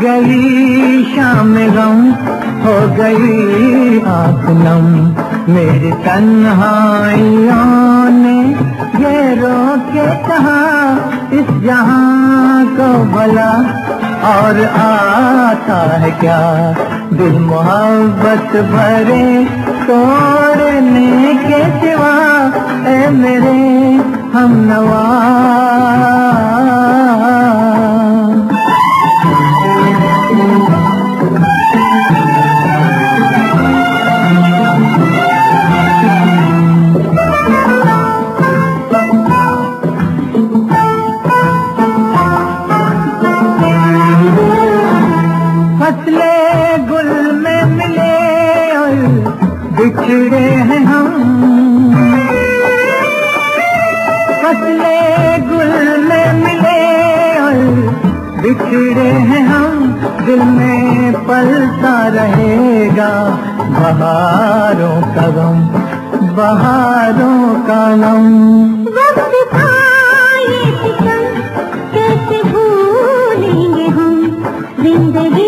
गई शाम गम, हो गई आँख नम, मेरी तन्हाइयों ने ये रोके कहा इस जहां को भला और आता है क्या। दिल मोहब्बत भरे तोड़ने के सिवा ए मेरे हमनवा। फसले गुल में मिले और बिछड़े हैं हम, फसले गुल में मिले और बिछड़े हैं हम, दिल में पलता रहेगा बहारों का गम, बहारों का गम। वक्त था ये सितम कैसे भूलेंगे हम, जिंदगी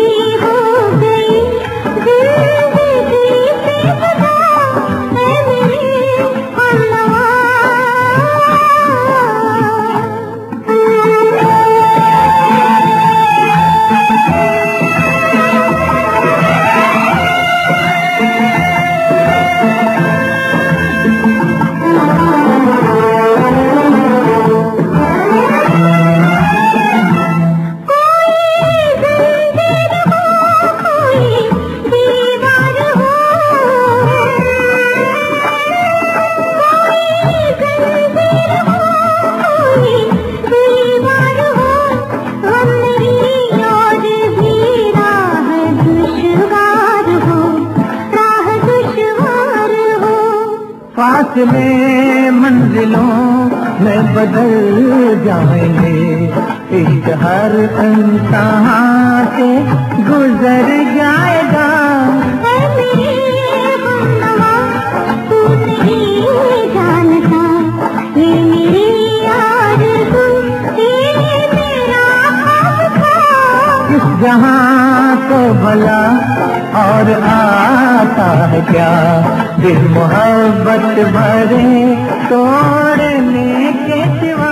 फासले मंजिलों में बदल जाएंगे, इश्क हर इंसान से गुजर जाएगा। तू नहीं जानता ये मेरी आरज़ू, ये मेरा ख्वाब था। इस जहां को भला और आता है क्या, दिल मोहब्बत भरे तोड़ने के सिवा।